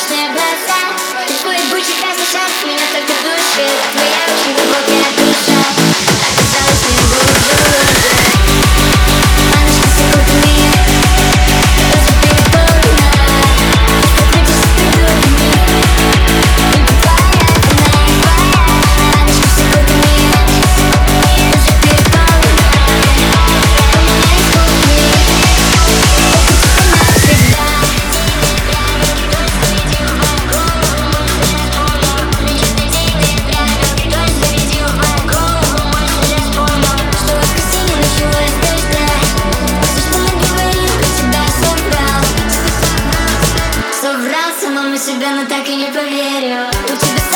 прозрачные глаза, твой бычий красный шарф меня только душит. Твоя очень глубокая душа оказалась не глубже. Маночка секундами уже переполнена, крутишься придурками, и твоя вина. Маночка секундами уже переполнена, у меня есть кухни, навсегда. Соврал самому себе, но так и не поверил. У тебя